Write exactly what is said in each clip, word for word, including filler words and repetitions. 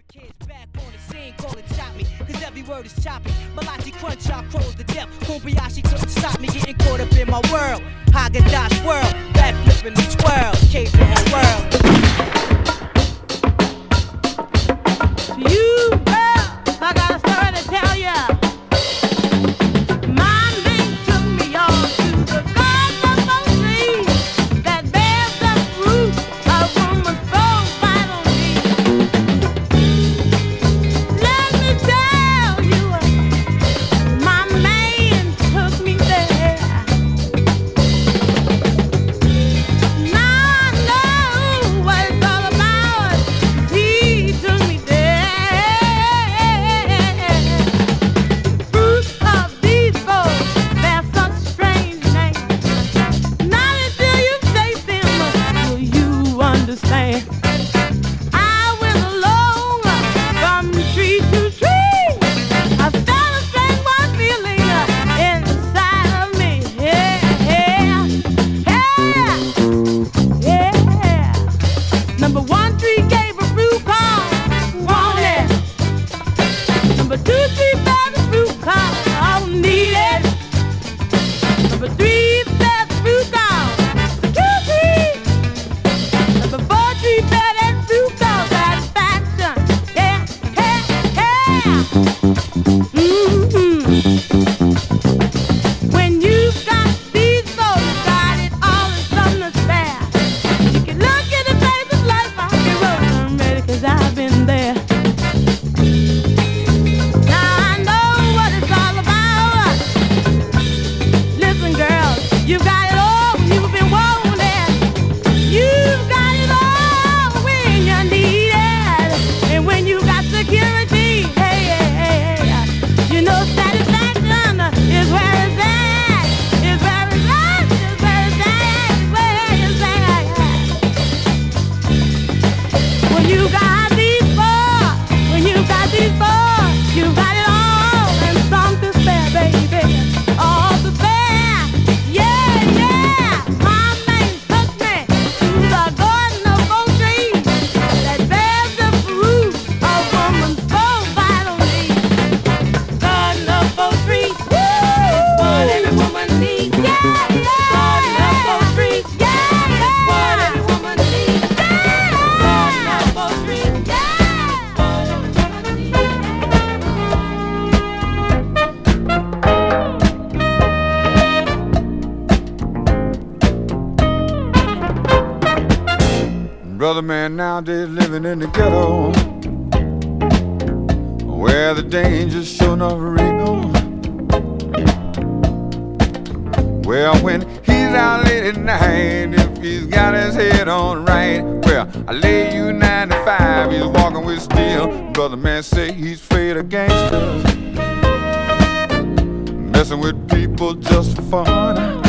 Kids back on the scene, call it chop me, cause every word is choppy. Malachi crunch, chop crows to death. Kobayashi couldn't stop me getting caught up in my world. Haagen-Dazs world, back flipping the twirl, cave in my world. You, girl, I got a story to tell ya. My name took me on to the garden of trees that bears the fruit of woman's soul finally. Let me tell you, my man took me there. Now I know what it's all about. He took me there. Fruit of these boughs bear such strange names. Not until you taste them will you understand. I went along from tree to tree. I felt a strange one feeling inside of me. Yeah, yeah, yeah, yeah. Number one tree gave a fruit called wanted. Number two tree fed the fruit called needed. Number three fed the fruit called security. Number four tree fed that fruit called satisfaction. Yeah, yeah, yeah. Mm-hmm. When you've got these souls, you got it all in something to spare. You can look at the face of life, I can roll them ready, cause I've been there. Now I know what it's all about. Listen, girls, you got it all when you've been wanted. You've got it all when you need it. And when you got security, hey, hey, hey, hey, you know satisfaction is where it's at. Is where it's at. Is where it's at. Is where it's at. When you got these four, when you got these four, you got it all and some to spare, baby. All to spare. Yeah, yeah. My man took me to the garden of oak trees that bears the fruit of woman's soul vital needs. Garden of oak trees, it's what every woman needs. Yeah, yeah. Garden of oak trees, yeah, yeah. It's what every woman needs. Yeah, garden of oak trees, yeah. What every woman needs. Brother man nowadays living in the ghetto, where the danger's sure enough real. Well, when he's out late at night, if he's got his head on right, well, I lay you ninety-five, he's walking with steel. Brother man say he's afraid of gangsters, messing with people just for fun.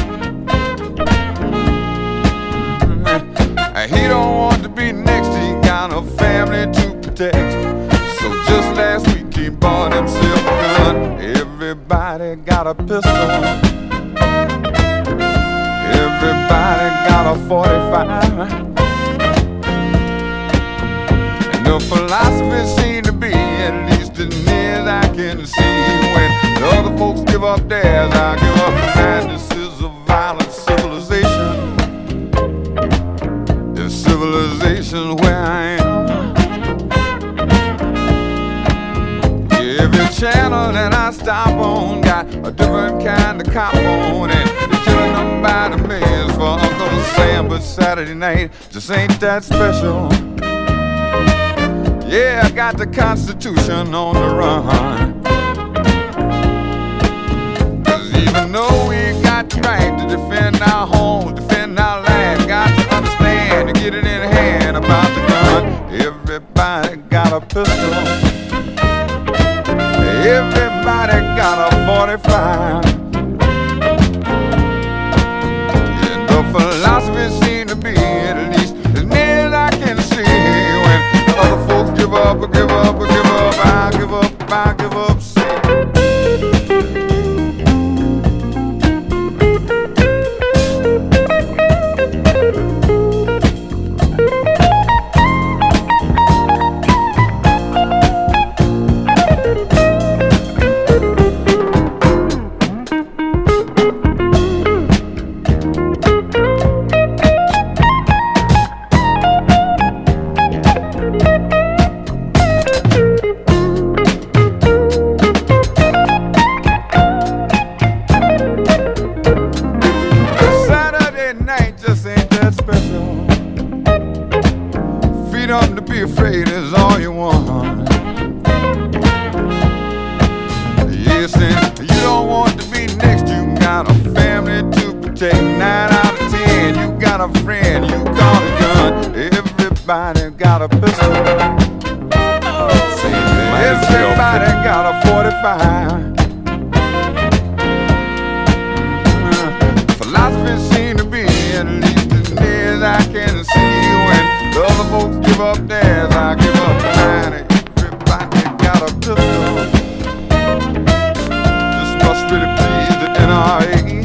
He don't want to be next, he got a family to protect. So just last week he bought himself a gun. Everybody got a pistol, everybody got a forty-five. And the philosophy seemed to be, at least as near as I can see, when the other folks give up theirs, I give up mine. This is a violent civilization, civilization where I am. Every channel that I stop on got a different kind of cop on, and they're killing them by the millions for Uncle Sam. But Saturday night just ain't that special. Yeah, I got the Constitution on the run. Cause even though we got the right to defend our home, defend our land, got to understand to get it in hand about the gun. Everybody got a pistol, everybody got a forty-five. And the philosophy seems to be, at least as near as I can see, when other folks give up, or give up, or give up, I give up, I give up, see. ladies all you want. Yes, and you don't want to be next. You got a family to protect. Nine out of ten, you got a friend, you got a gun. Everybody got a pistol. Everybody got a forty-five. Uh, philosophy seems to be, at least as near as I can see, when the other folks give up theirs, I give up mine. Everybody got a pistol. This must really please the N R A.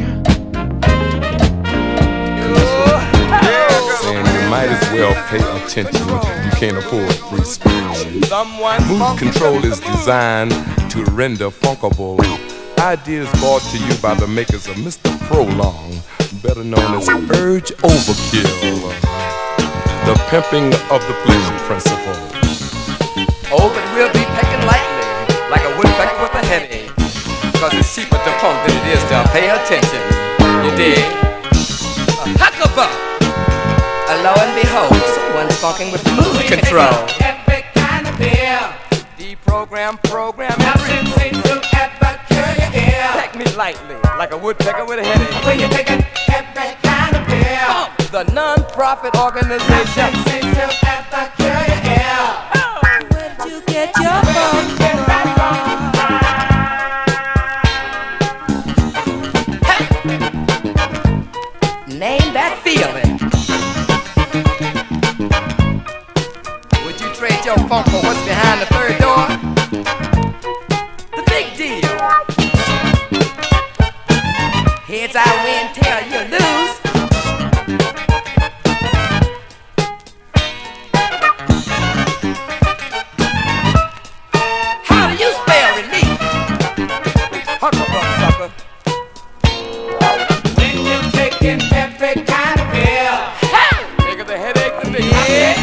Might as well pay attention. You can't afford free speech. Mood control is designed to render funkable ideas brought to you by the makers of Mister Prolong, better known as Urge Overkill, the pimping of the pleasure principle. Oh, but we'll be pecking lightly, like a woodpecker with a headache, cause it's cheaper to funk than it is to pay attention. You dig? A hucklebuck. Lo and behold, someone's funking with mood control. Every kind of beer. Deprogram, program, everything to ever cure your ear. Take me lightly, like a woodpecker with a headache. When you're taking every kind of beer. Oh, the non-profit organization. Everything to ever cure your ear. Oh, where did you get your funk from? Name that feeling. Trade your funk for what's behind the third door? The big deal. Heads I win, tail you lose. How do you spell relief? Hucklebuck sucker. When you're taking every kind of pill. Hey! Nigga, the headache, the big head.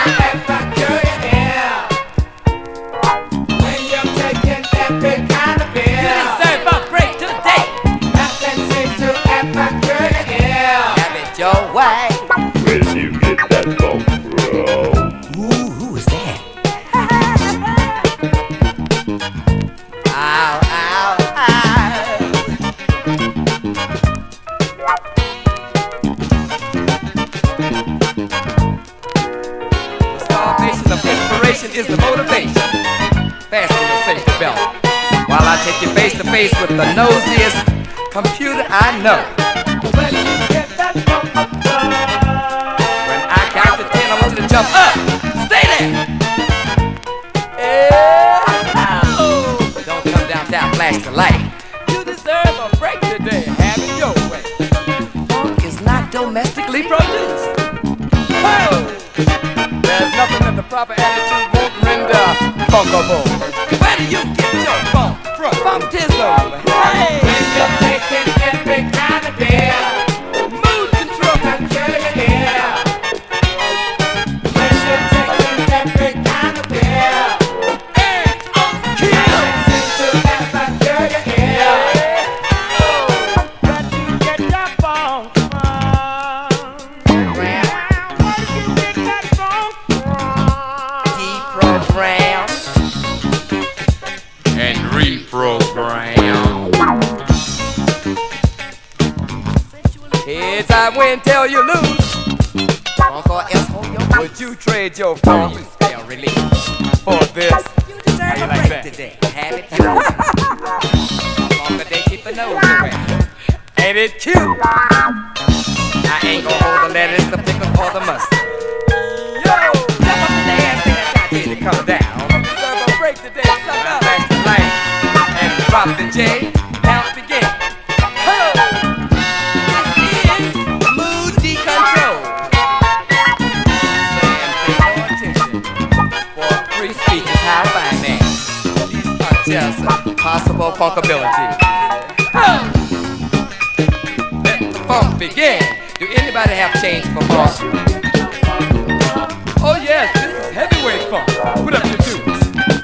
Your way. Where do you get that funk from? Ooh, who is that? Ow, ow, ow. The starvation of inspiration is the motivation. Fasten your safety belt while I take you face to face with the nosiest computer I know. When I count to ten, I want you to jump up. Stay there. Yeah. Oh. Don't come down, down, flash the light. You deserve a break today. Have it your way. Funk is not domestically produced. Oh. There's nothing that the proper attitude won't render funkable. Where do you get your funk from? Funkism. Hey. When you're taking every kind of beer. Mood control. Control your ear. When you're taking every kind of beer. It's on kill. Listen to ever cure your ear. Where do you get your funk from? Where do you get that funk from? Deprogram. And reprogram. Heads I win, tail you lose. Funk or else hold your peace. Would you trade your funk you spell relief for this? You deserve How you a like break that? Today. Have it yours. Funk a day, keep the nose away. Ain't it cute? I ain't gonna hold the lettuce, the pickle, or the mustard. Yo, jump up in the ass, think I got you to come down. You deserve a break today, suck up. Flash the light and drop the J. Now it begin. Just possible funkability. Oh. Let the funk begin. Do anybody have change for funk? Oh yes, this is heavyweight funk. Put up your tunes.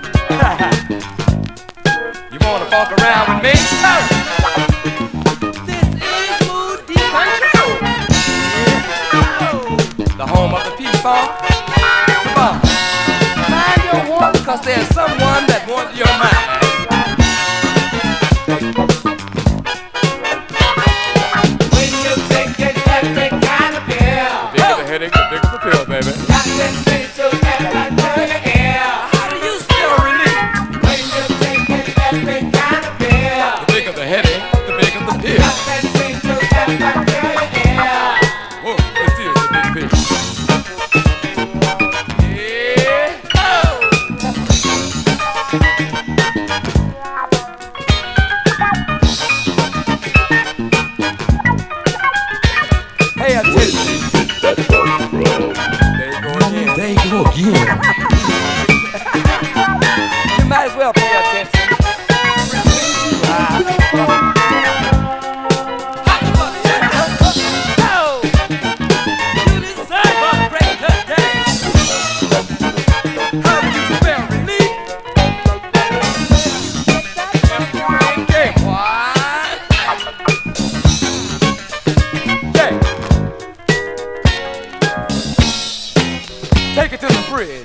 You wanna funk around with me? Oh. This is Mood Control. Oh. The home of the P-Funk. Come on. Cause there's someone that wants your mind. When you take it, every kind of pill. The bigger the headache, the bigger the pill, baby. Got that thing to every turn your ear. How do you feel relief? When you take it, every kind of pill. The bigger the headache, the bigger the pill. Got that thing to every turn your ear. Whoa, let's see, it's a big pill. Pay attention. There you go again. There you go again. You might as well pay attention. You deserve a break today. How do you spell relief? Okay, what? Yeah. Take it to the bridge.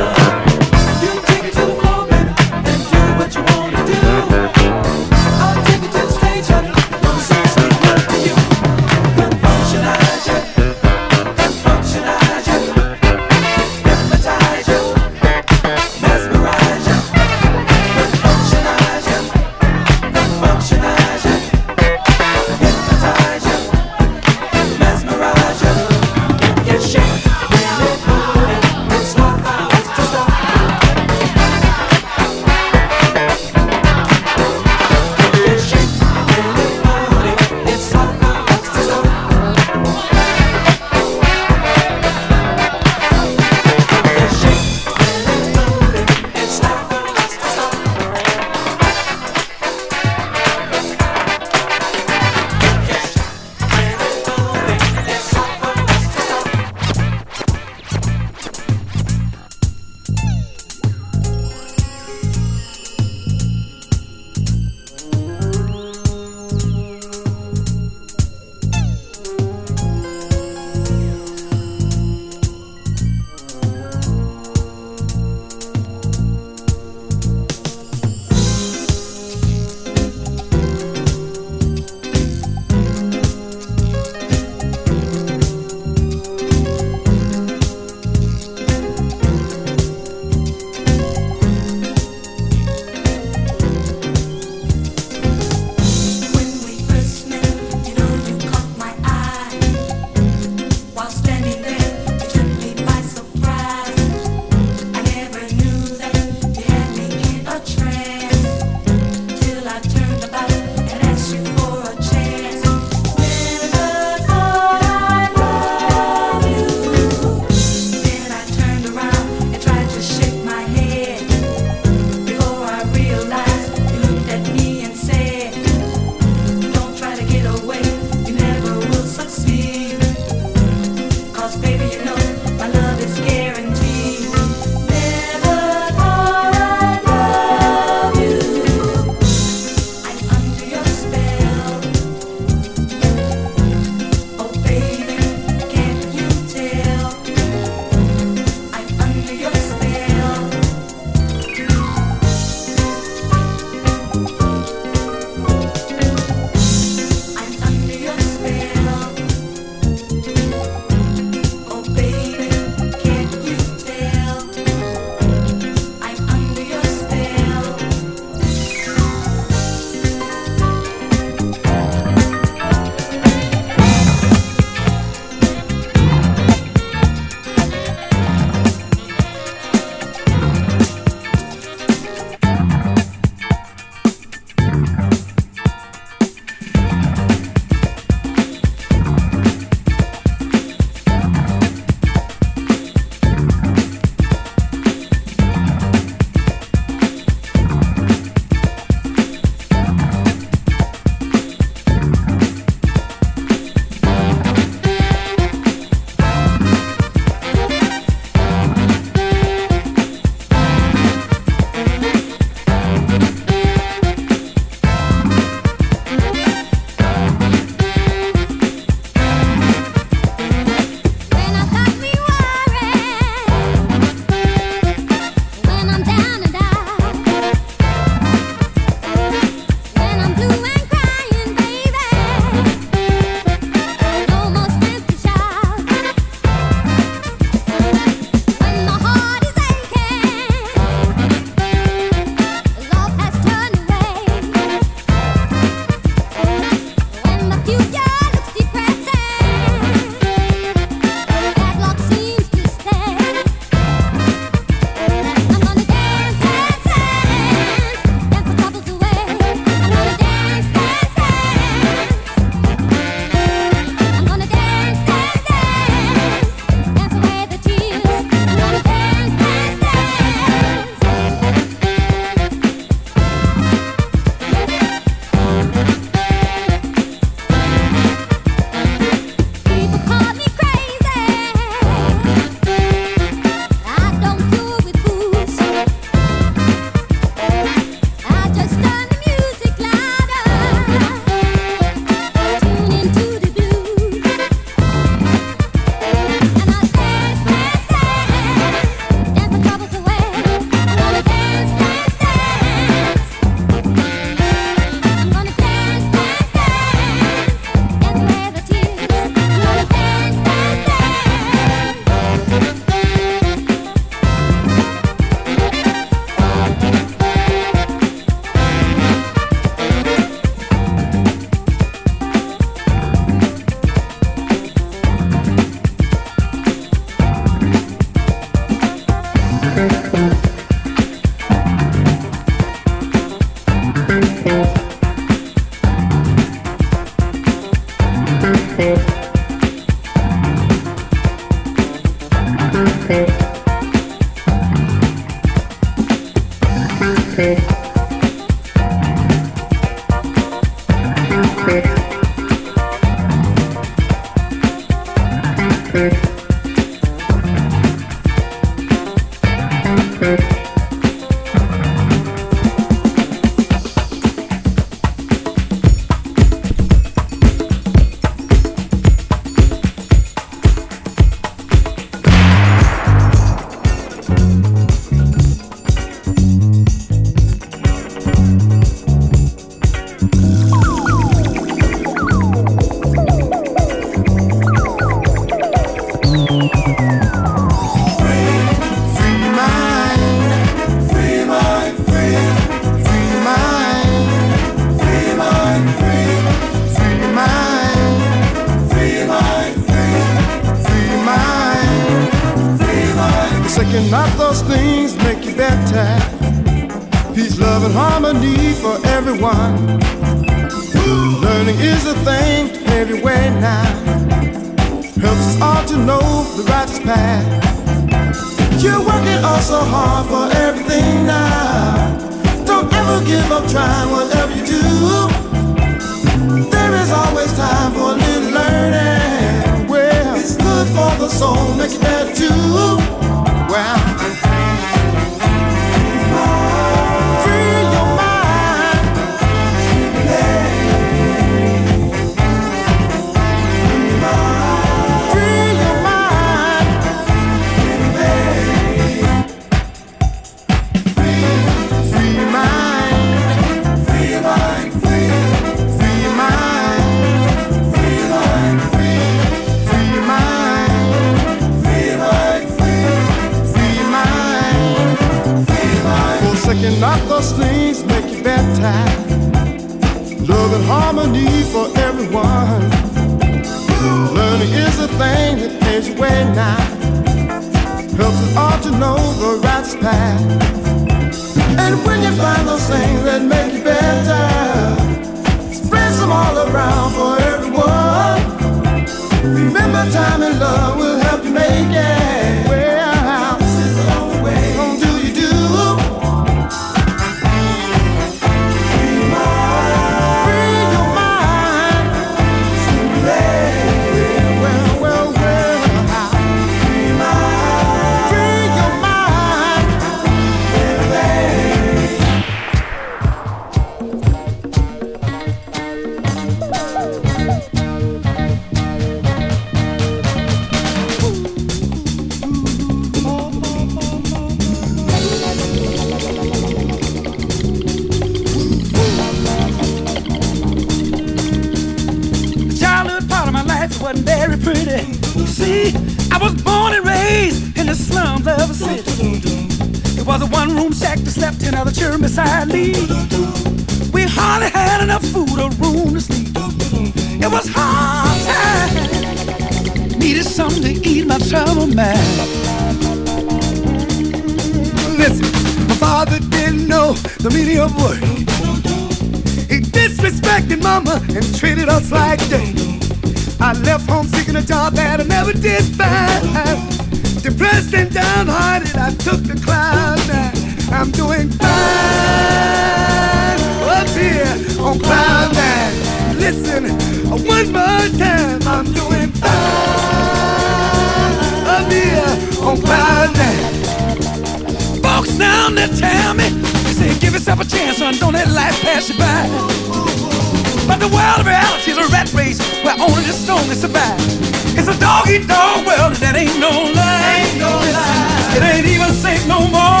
It's a dog-eat-dog world, that ain't no lie. Ain't no lie. It ain't even safe no more.